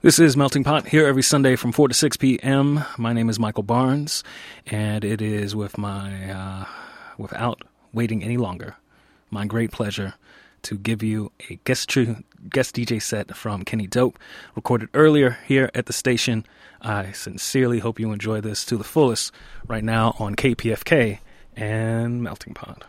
This is Melting Pot, here every Sunday from 4 to 6 p.m. My name is Michael Barnes, and it is with my, without waiting any longer, my great pleasure to give you a guest DJ set from Kenny Dope, recorded earlier here at the station. I sincerely hope you enjoy this to the fullest right now on KPFK and Melting Pot.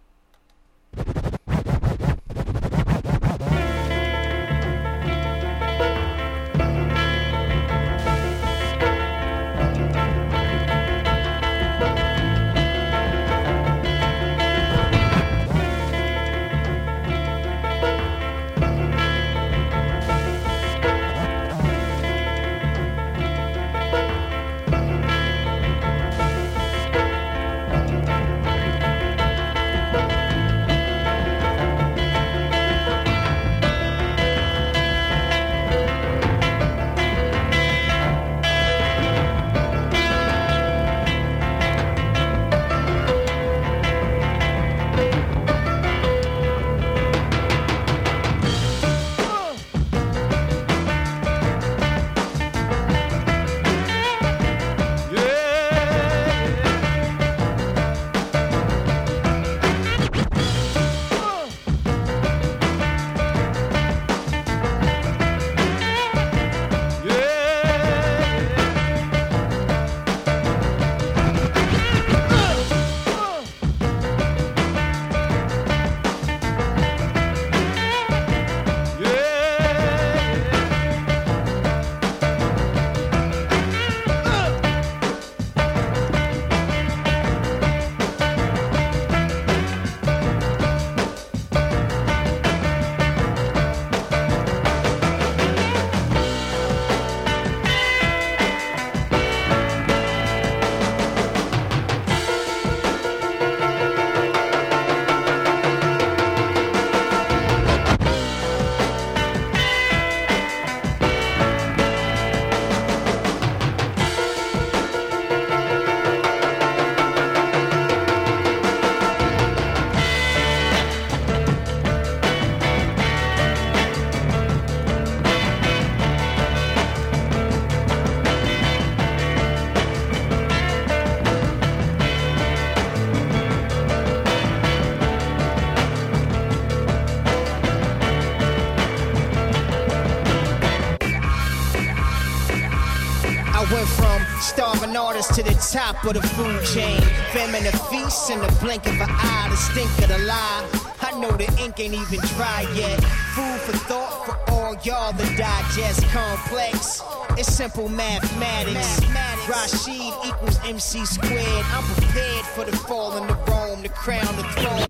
To the top of the food chain, famine a feast in the blink of an eye, the stink of the lie. I know the ink ain't even dry yet. Food for thought for all y'all to digest. Complex, it's simple mathematics. Rashid equals MC squared. I'm prepared for the fall and the Rome, the crown, the throne.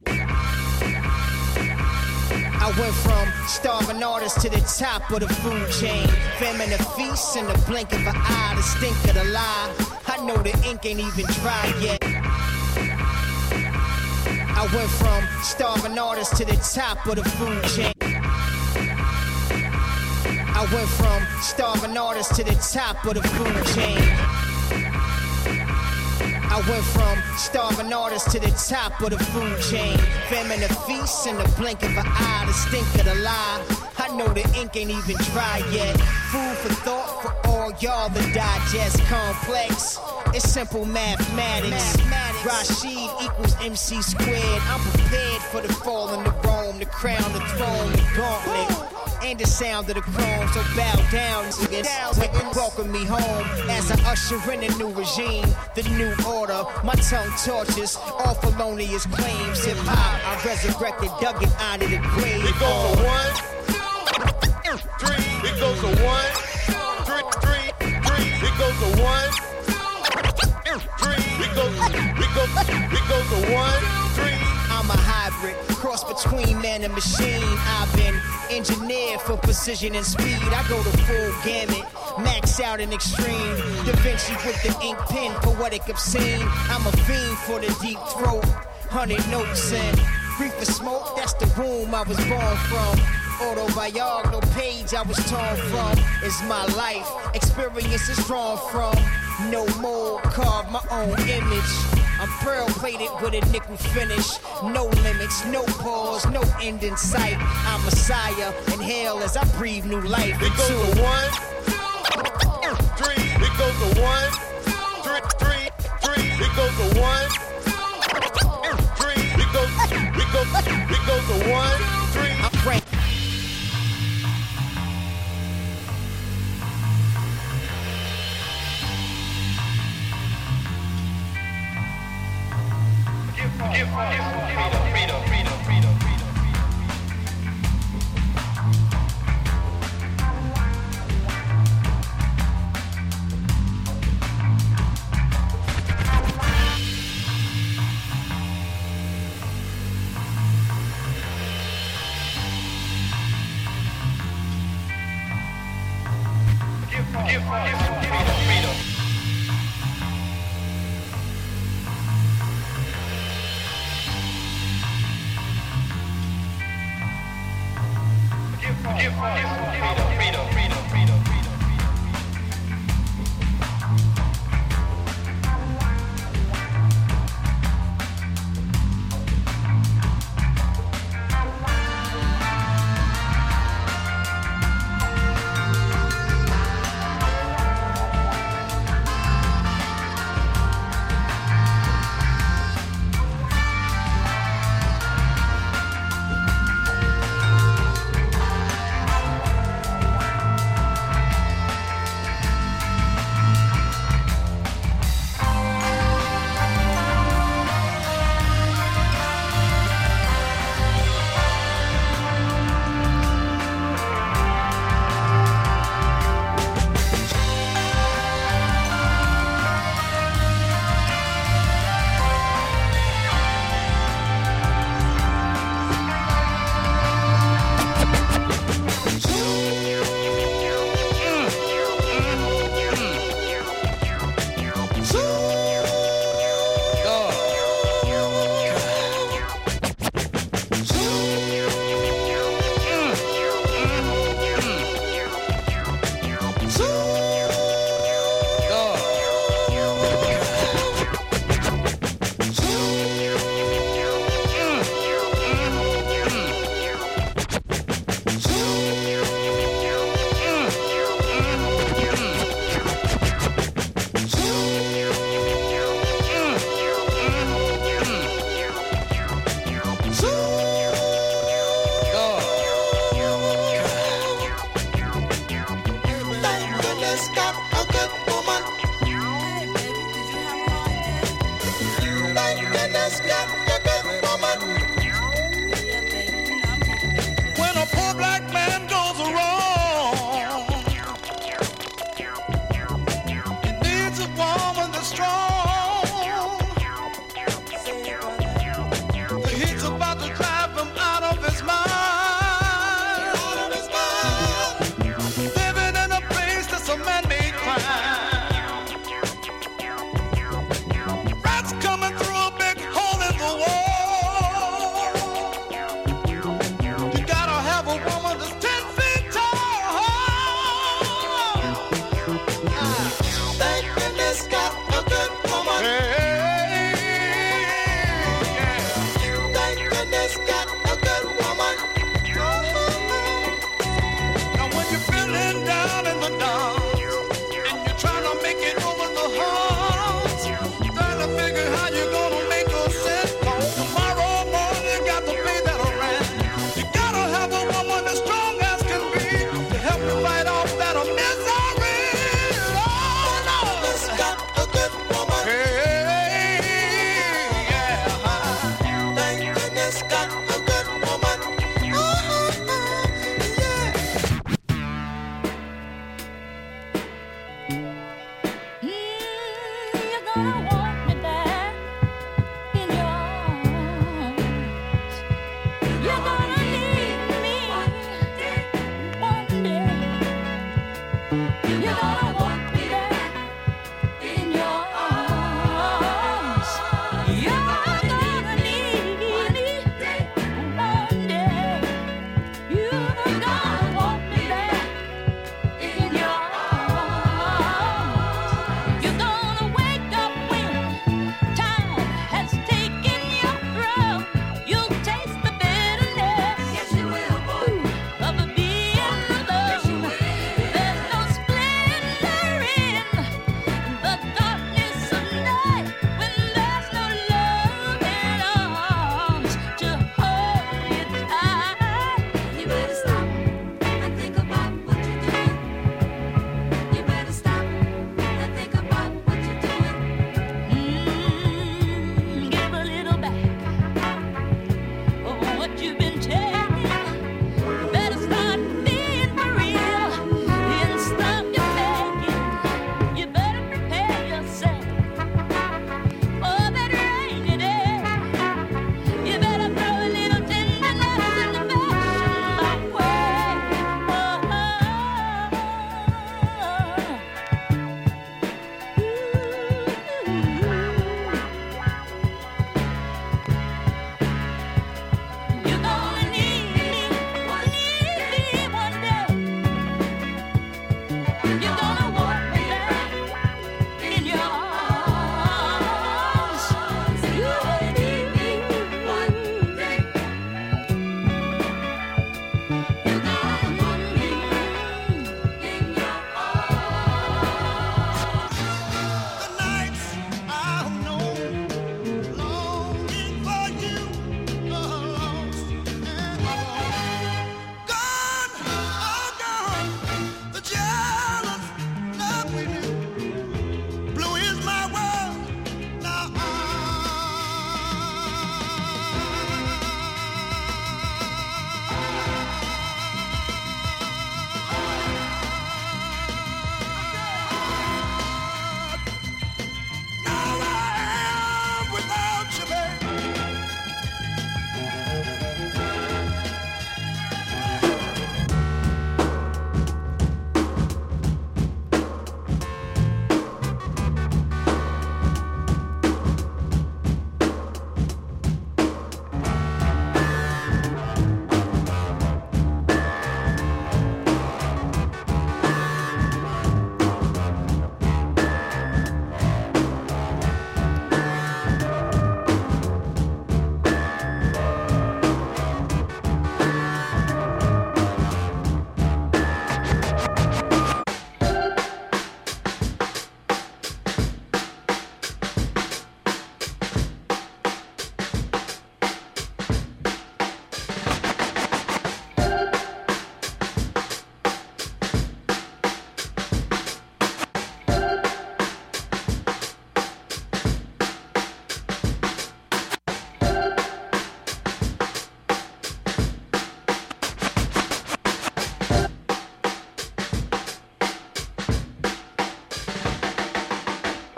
I went from starving artist to the top of the food chain. Famine a feast in the blink of an eye, the stink of the lie. I know the ink ain't even dry yet. I went from starving artist to the top of the food chain. I went from starving artist to the top of the food chain. I went from starving artist to the top of the food chain. Famine a feast in the blink of an eye, the stink of the lie. I know the ink ain't even dry yet. Food for thought for all y'all to digest. Complex, it's simple mathematics. Rashid equals MC squared. I'm prepared for the fall and the Rome, the crown, the throne, the gauntlet. And the sound of the chrome, so bow down, niggas. Welcome me home as I usher in a new regime, the new order. My tongue tortures all felonious claims. Hip hop, I resurrected, dug it out of the grave. It goes to 1, 3. It goes to 1, 3. It goes to 1, 3. It goes to 1, 3. I'm a hybrid, cross between man and machine. I've been engineered for precision and speed. I go the full gamut, max out and extreme. Da Vinci with the ink pen, poetic obscene. I'm a fiend for the deep throat, 100 notes and reefer smoke. That's the room I was born from. Autobiography, no page I was torn from. It's my life, experience is drawn from. No mold, carve my own image. I'm pearl plated with a nickel finish. No limits, no pause, no end in sight. I'm Messiah, inhale as I breathe new life. It goes to 1,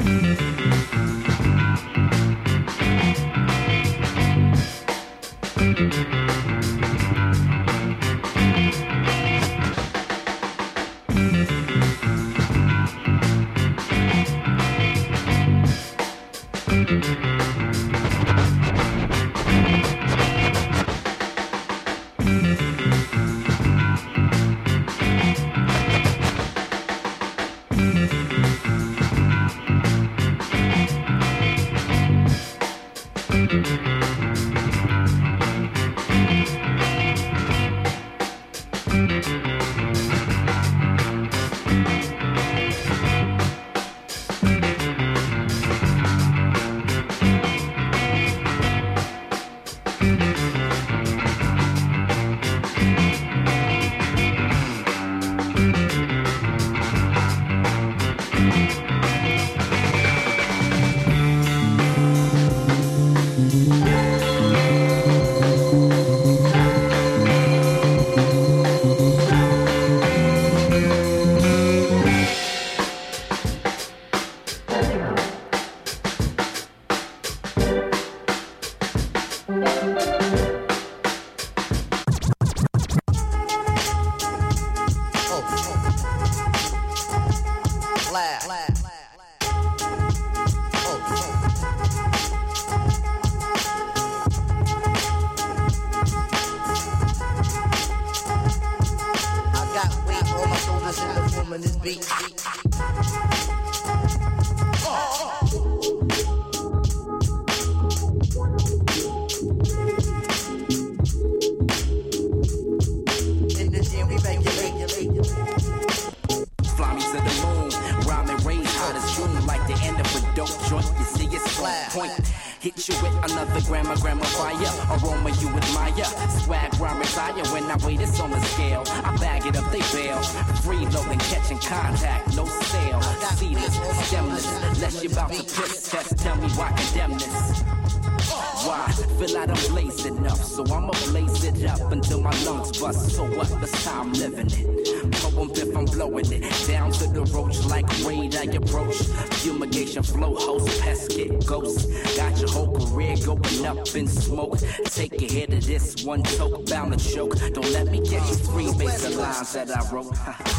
One toke bound to choke. Don't let me get you three basic lines that I wrote.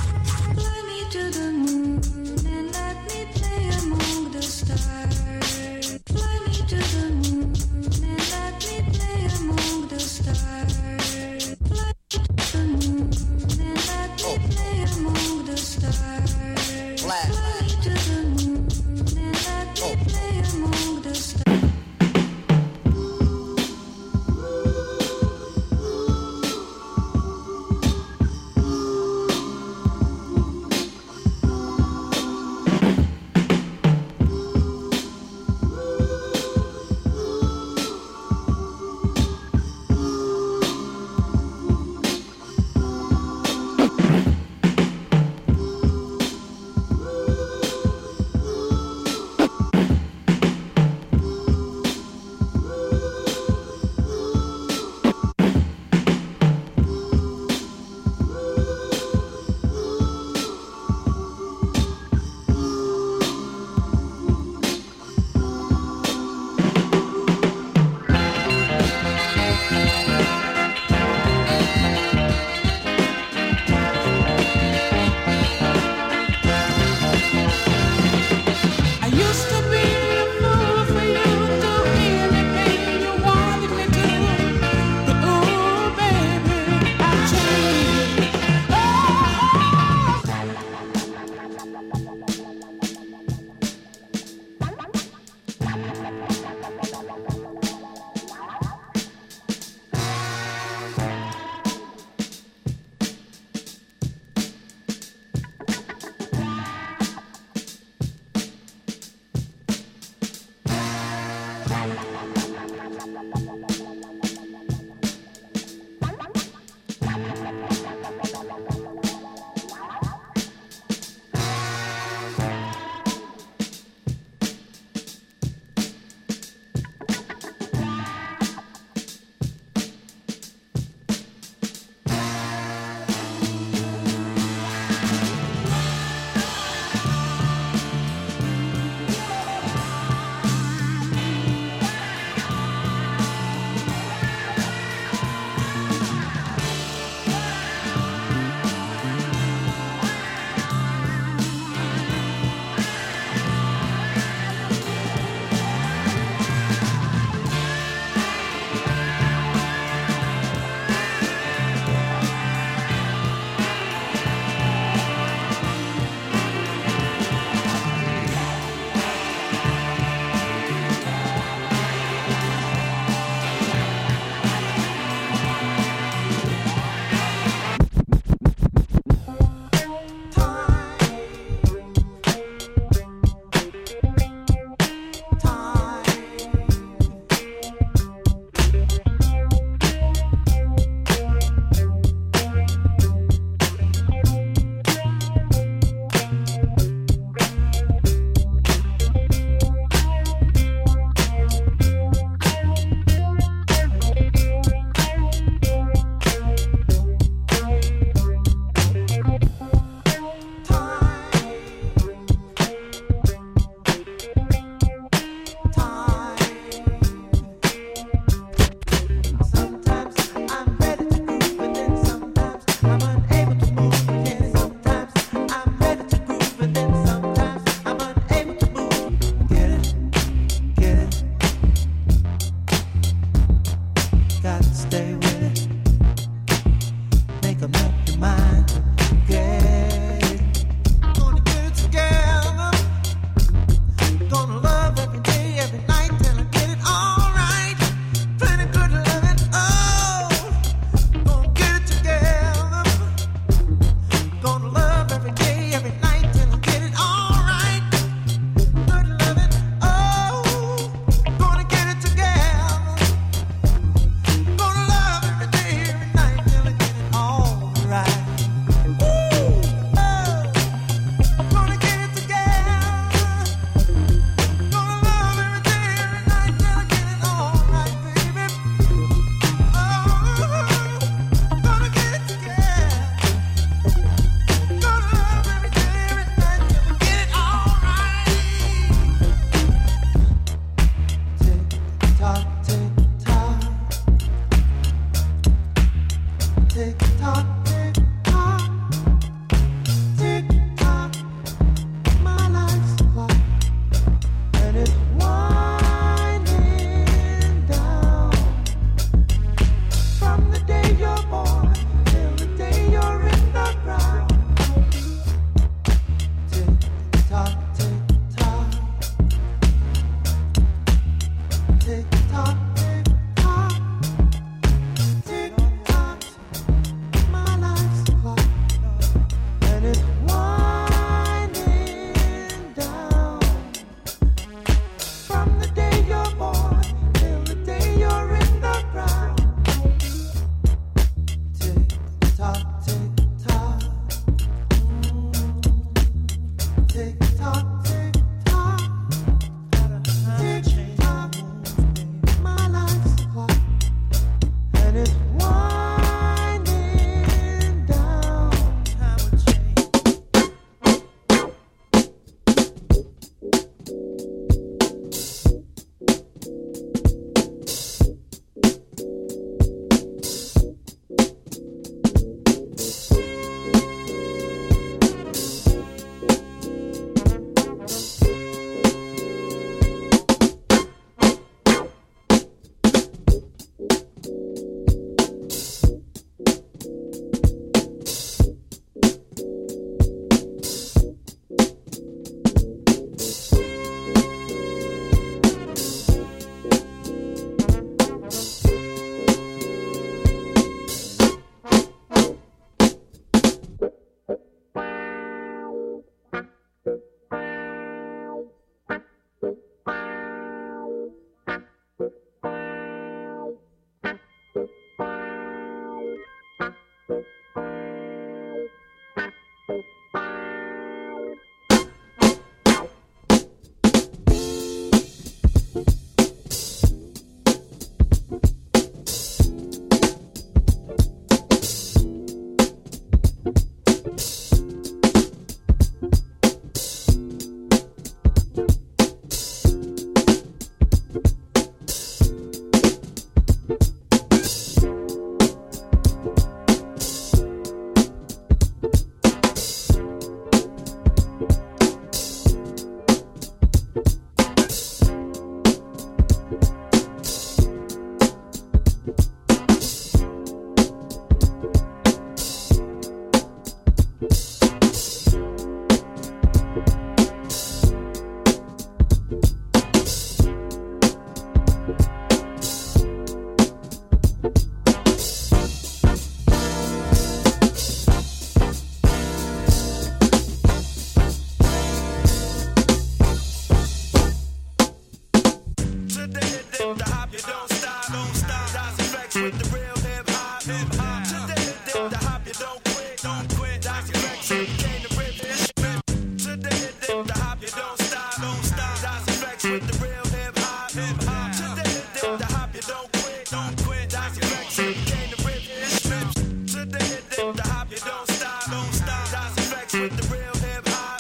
Fly me to the moon and let me play among the stars. Fly me to the moon and let me play among the stars. Fly me to the moon and let me play among the stars. Fly me to the moon and let me play among the stars.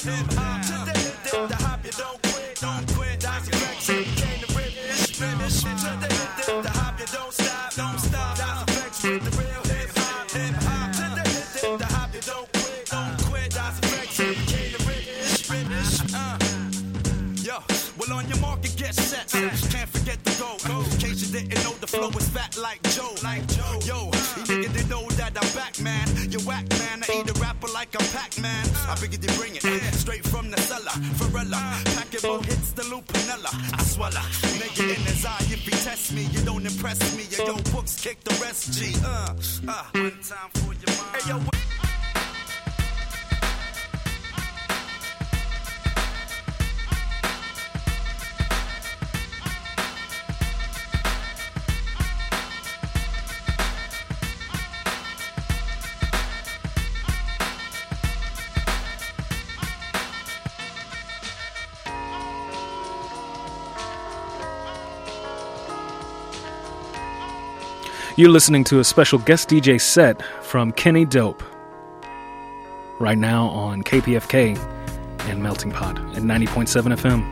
hip hop. The hop, you don't quit. That's effects, you came to rip this. The hop, you don't stop. That's effects with the real hip hop. The hop, you don't quit. That's effects, you came to rip this. Yo, well on your market, get set. Can't forget the goal. In case you didn't know, the flow is fat like Joe. Yo, you niggas didn't know that I'm back, man. You whack, man. I eat a rapper like I'm Pac-Man. I figured you bring it straight from the cellar. Farella, packing more hits than Lupinella. I swallow, nigga in his eye. If he test me, you don't impress me. Yo, books kick the rest, G. One time for your mind. Hey, yo, You're listening to a special guest DJ set from Kenny Dope right now on KPFK and Melting Pot at 90.7 FM.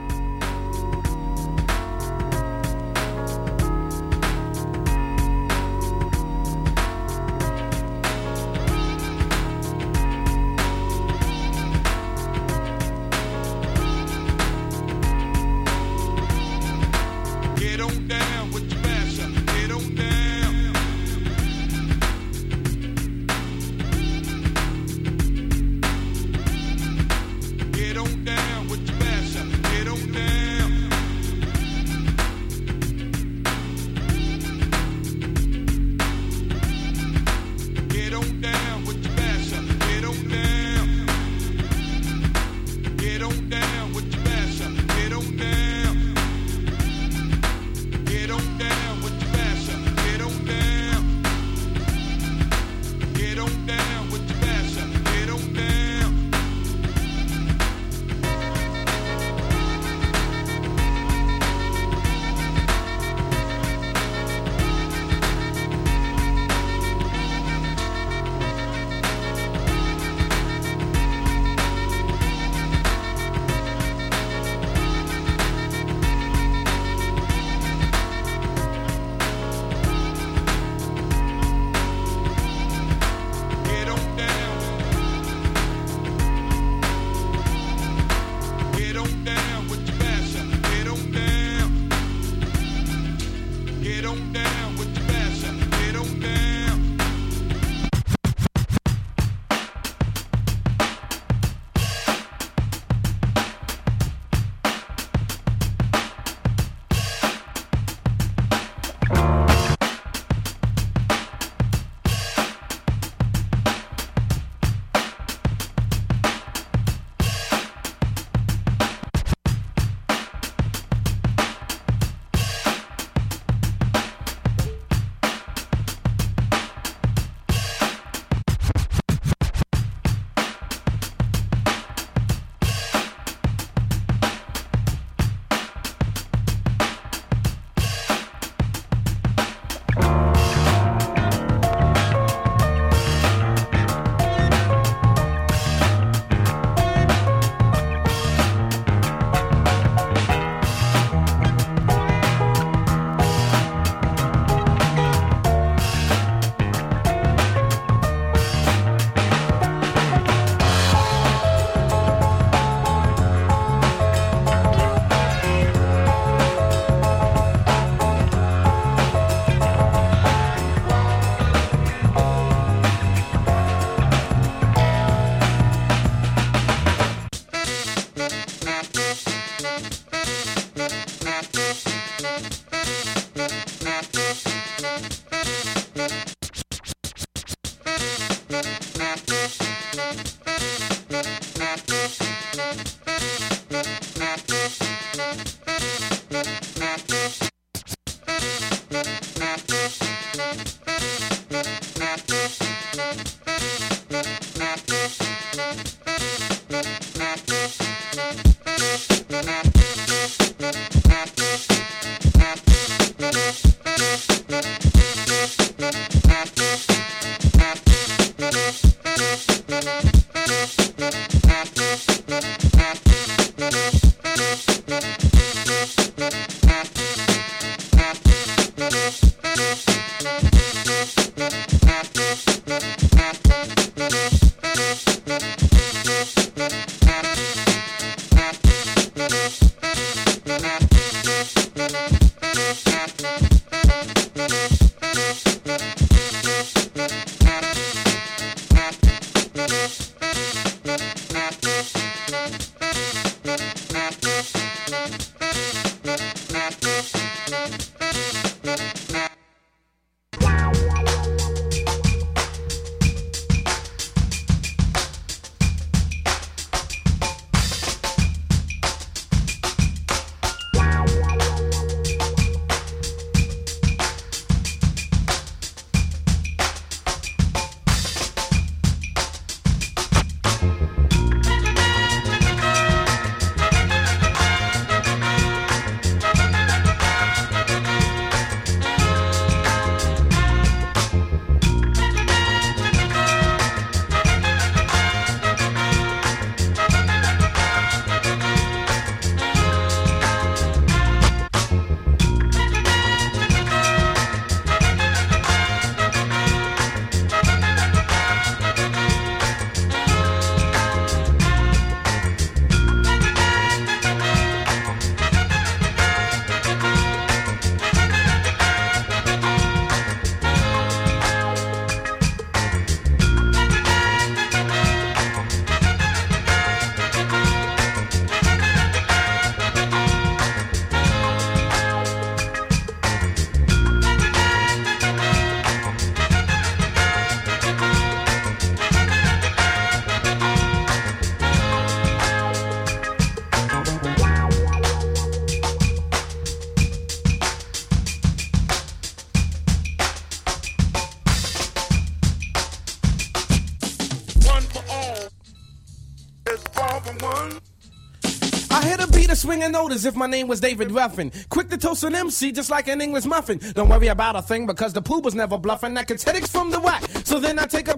Swinging note as if my name was David Ruffin. Quick to toast an MC just like an English muffin. Don't worry about a thing because the pooh was never bluffing. I could headaches from the whack. So then I take a...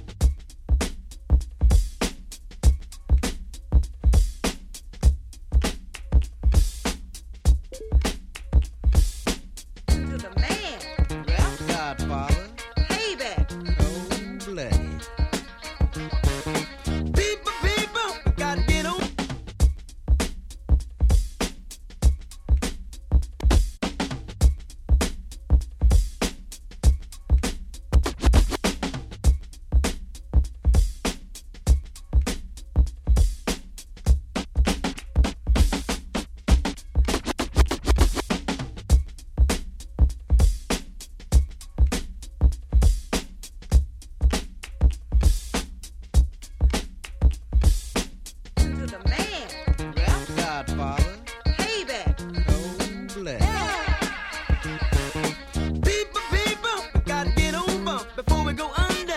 To the man. Rap Godfather. Payback. Cold-blooded. People, gotta get on. To the man. Rap Godfather. Payback. Cold-blooded. People, gotta get over before we go under.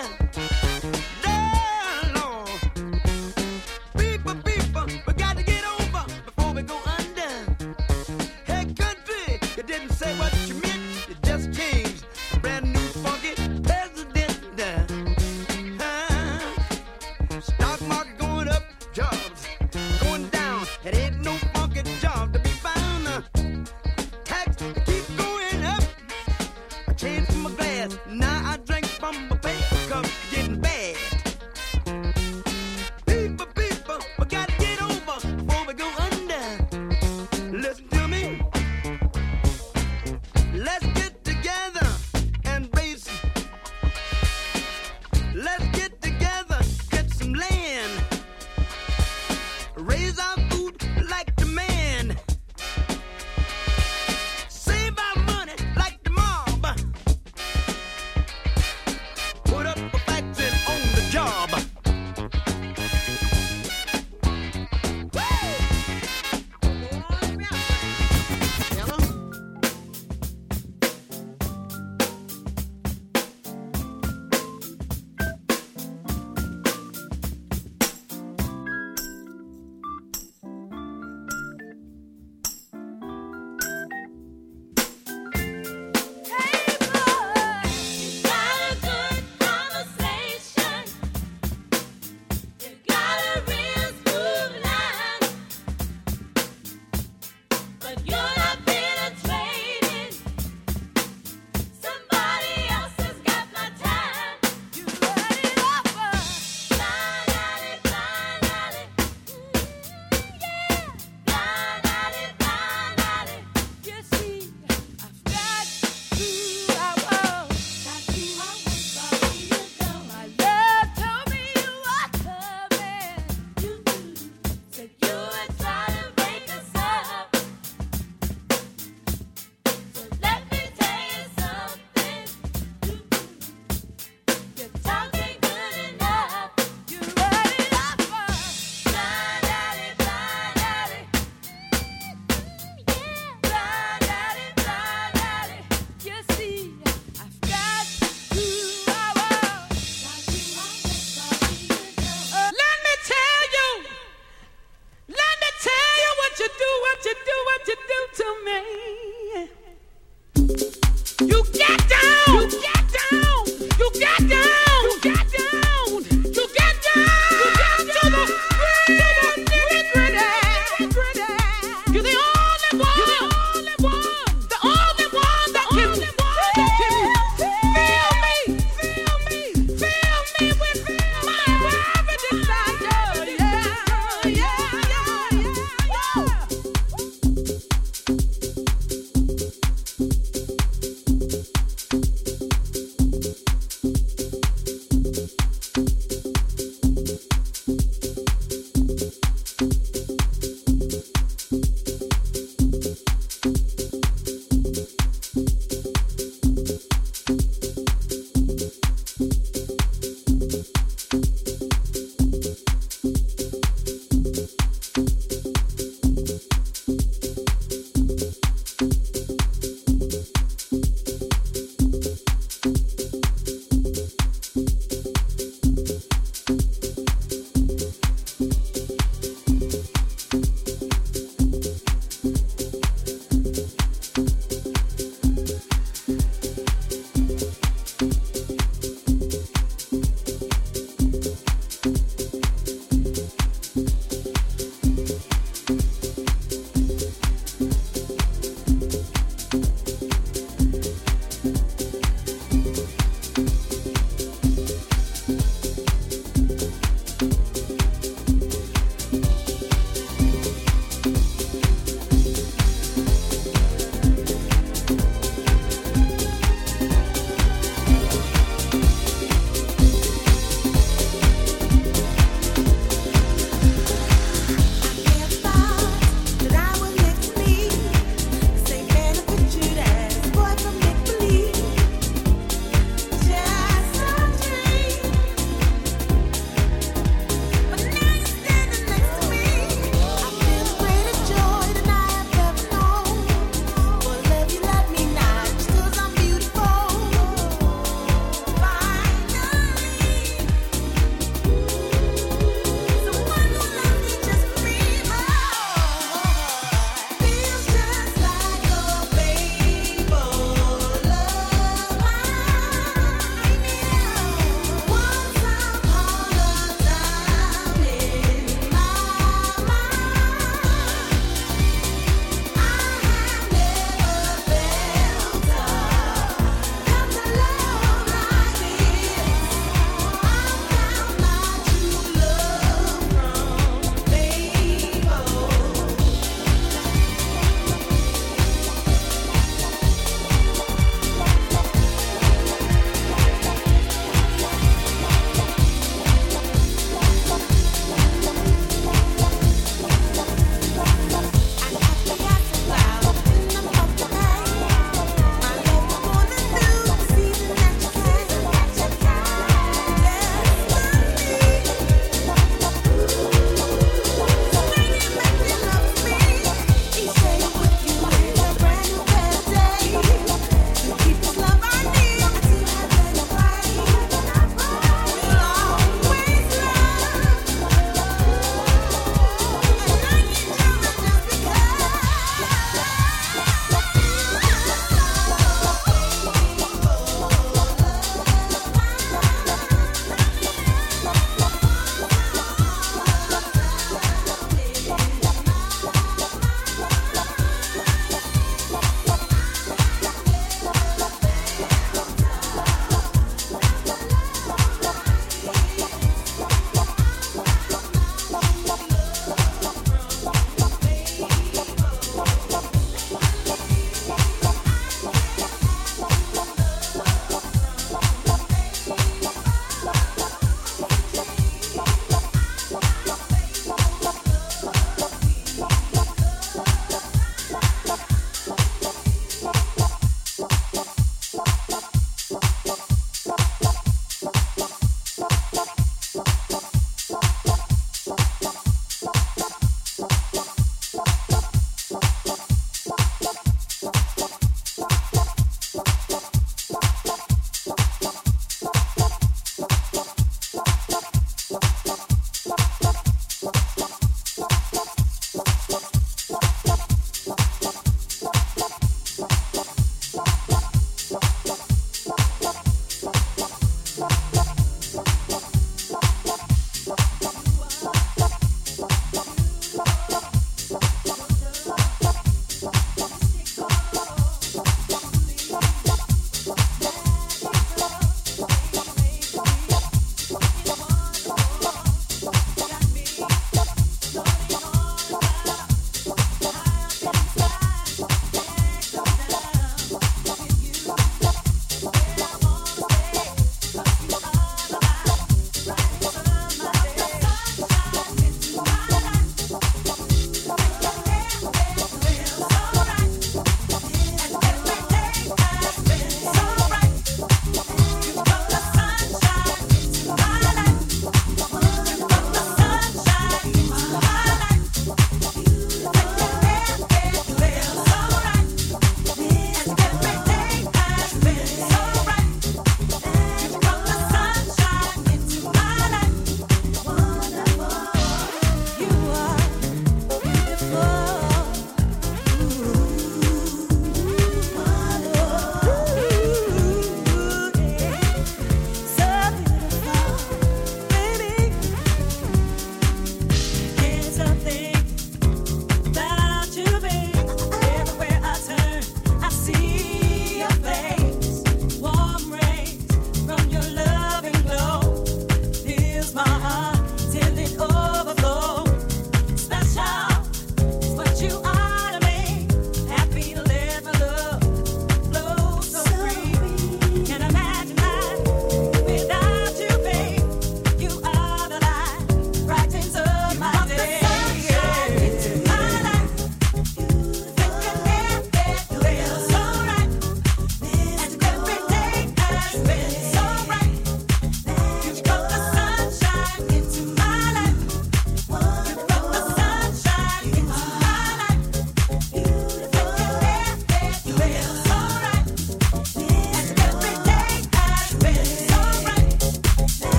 Down, Lord. People, we gotta get over before we go under. Hey, country, you didn't say what you meant. You just changed. A brand new funky president. Stock market going up, jobs going down. It ain't no funky job to be found. Tax keep going up. I changed from my glass, now I drink from my paper cup. Getting bad. People, we gotta get over before we go under. Listen to me. Let's get together and raise. Let's get together, get some land. Raise our food like the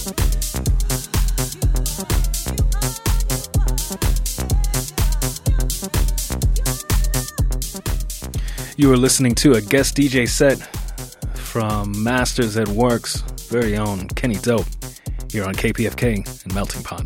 You are listening to a guest DJ set from Masters at Work's very own Kenny Dope here on KPFK and Melting Pot.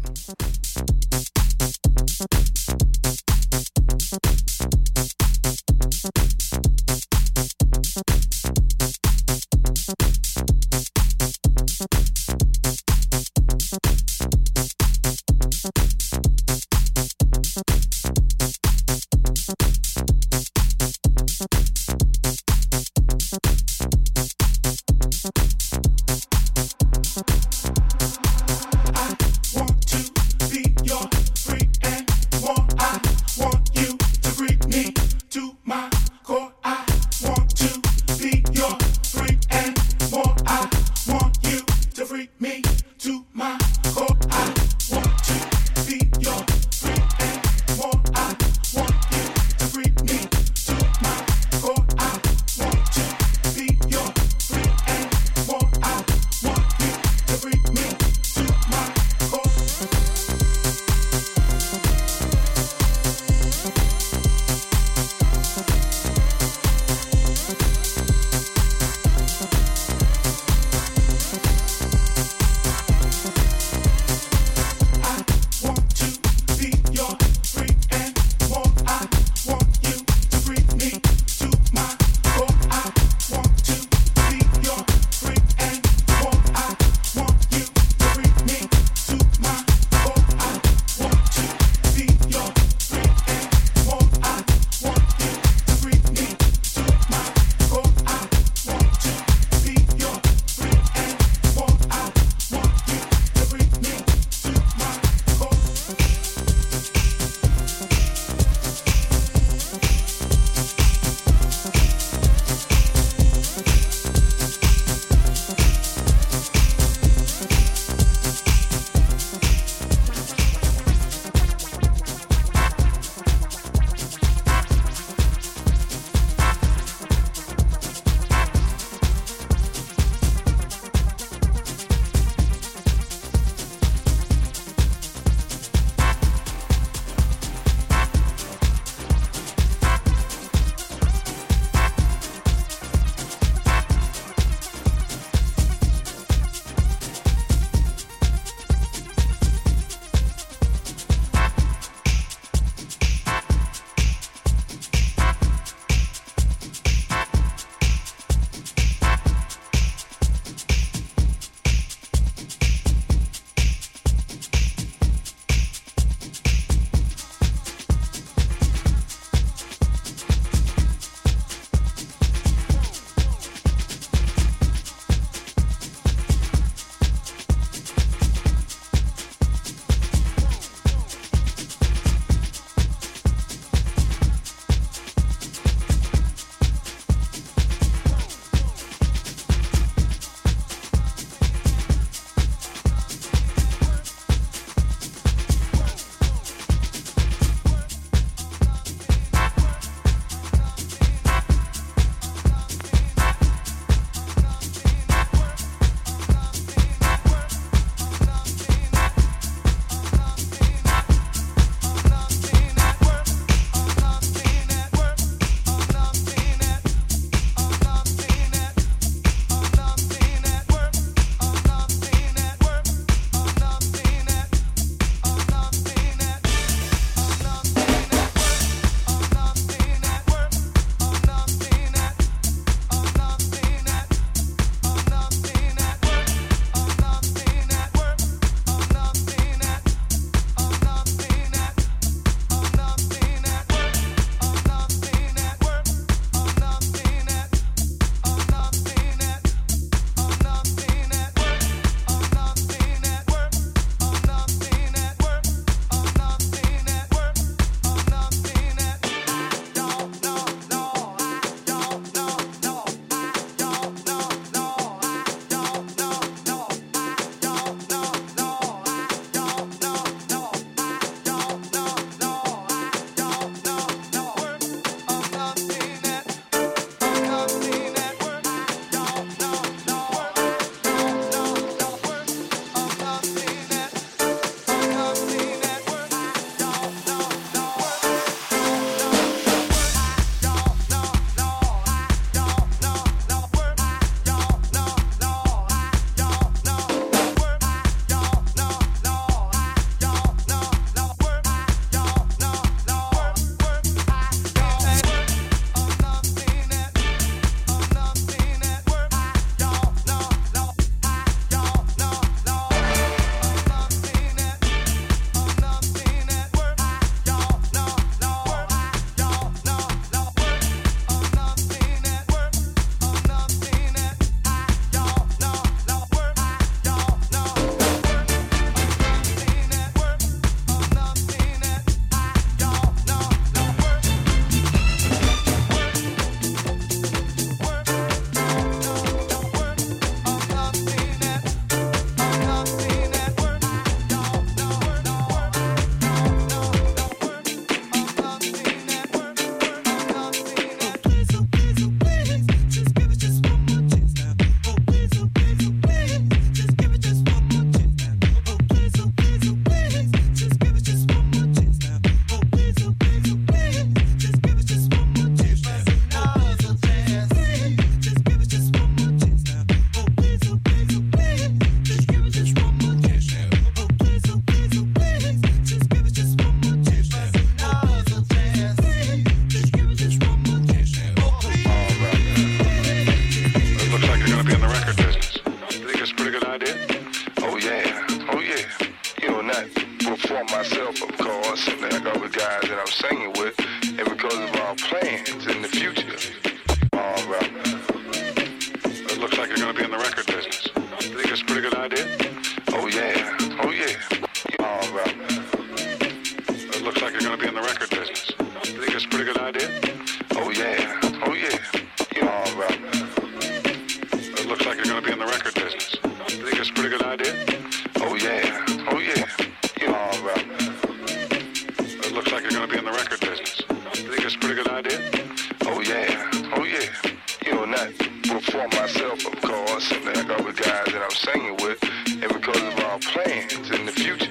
for myself, of course, and like other guys that I'm singing with, and because of our plans in the future. All right. It looks like you're going to be in the record business. You think it's a pretty good idea? Oh yeah, oh yeah. All right. It looks like you're going to be in the record business. You think it's a pretty good idea? Oh yeah, oh yeah. All right. It looks like you're going to be in the record business. You think it's a pretty good idea? Oh yeah, oh yeah. All right. It looks like you're going to be in the record business. You think it's a pretty good idea? Oh yeah, oh yeah. Not for myself, of course, and like other guys that I'm singing with, and because of our plans in the future.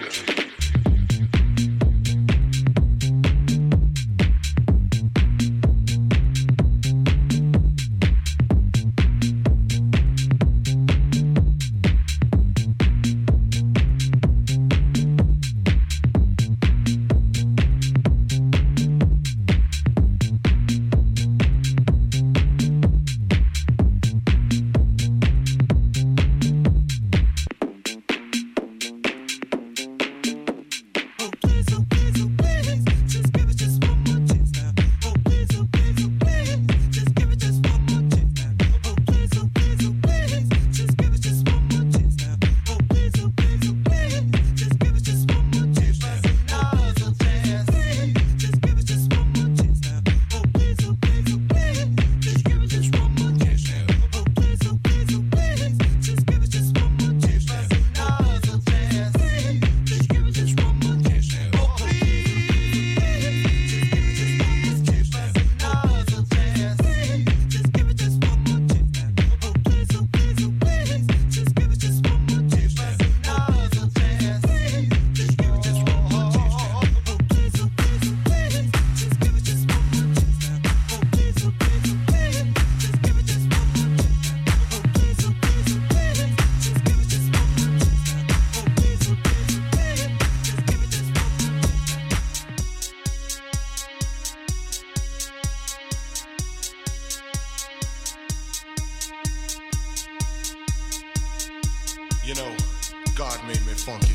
You know, God made me funky.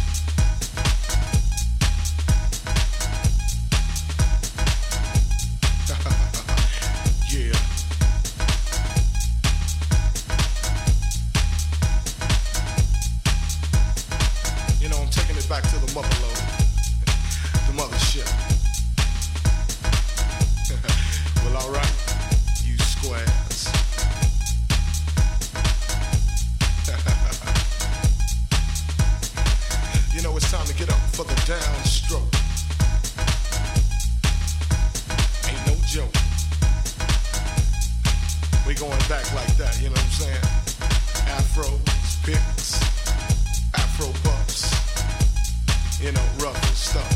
Yeah. You know, I'm taking it back to the motherlode, the mothership. Well, alright, you squares. You know, it's time to get up for the downstroke. Ain't no joke. We going back like that, you know what I'm saying? Afros, picks, afro puffs, you know, rough and stuff.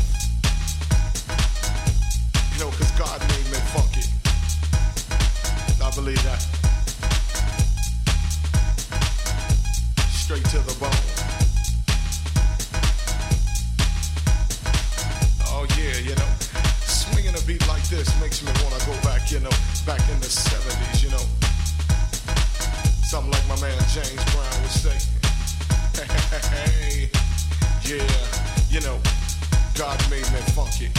You know, cause God made me funky. I believe that. Straight to the bone. Oh yeah, you know, swinging a beat like this makes me wanna go back, you know, back in the 70s, you know. Something like my man James Brown would say. Hey, yeah, you know, God made me funky.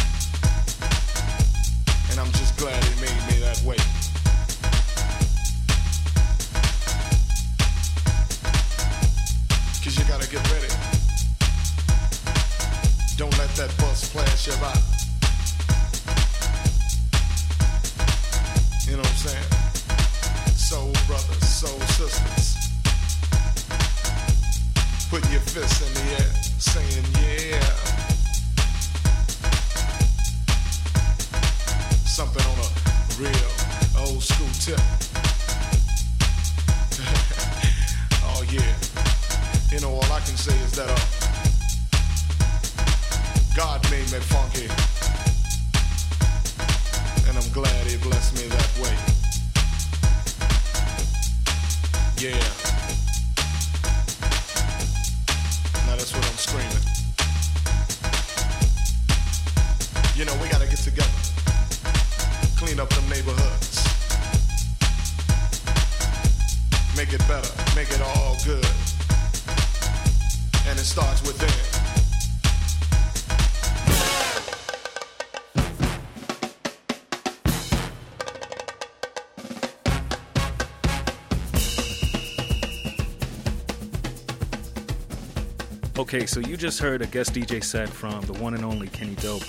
And I'm just glad he made me that way. Cause you gotta get ready. Don't let that bus flash you by. You know what I'm saying? Soul brothers, soul sisters. Putting your fists in the air, saying yeah. Something on a real old school tip. Oh yeah. You know, all I can say is that God made me funky, and I'm glad he blessed me that way. Yeah. Now that's what I'm screaming. You know, we gotta get together, clean up them neighborhoods, make it better, make it all good. And it starts within. Okay, so you just heard a guest DJ set from the one and only Kenny Dope.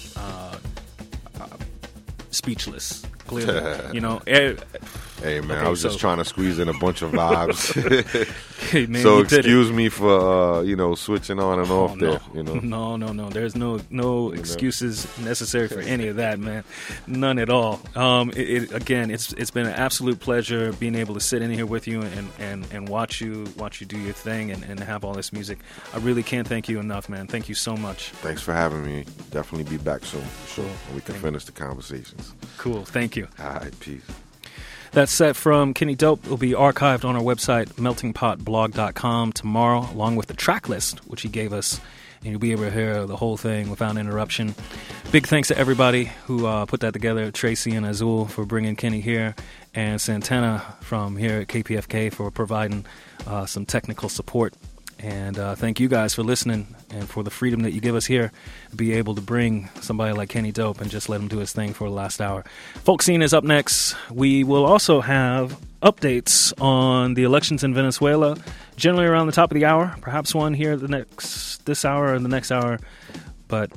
Speechless, clearly. You know, hey man, okay, I was just trying to squeeze in a bunch of vibes. Hey, man, so you did excuse me for switching on and off there. You know, no. There's no excuses necessary for any of that, man. None at all. Again, it's been an absolute pleasure being able to sit in here with you and watch you do your thing and have all this music. I really can't thank you enough, man. Thank you so much. Thanks for having me. Definitely be back soon. Sure, Cool. we can finish the conversations. Cool. Thank you. All right, peace. That set from Kenny Dope will be archived on our website, meltingpotblog.com, tomorrow, along with the track list, which he gave us, and you'll be able to hear the whole thing without interruption. Big thanks to everybody who put that together, Tracy and Azul for bringing Kenny here, and Santana from here at KPFK for providing some technical support. And thank you guys for listening and for the freedom that you give us here to be able to bring somebody like Kenny Dope and just let him do his thing for the last hour. Folk Scene is up next. We will also have updates on the elections in Venezuela, generally around the top of the hour. Perhaps one here this hour or the next hour, but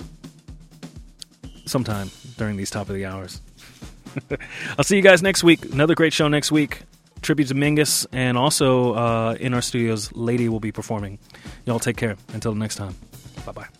sometime during these top of the hours. I'll see you guys next week. Another great show next week. Tribute to Mingus, and also in our studios, Lady will be performing. Y'all take care. Until next time. Bye-bye.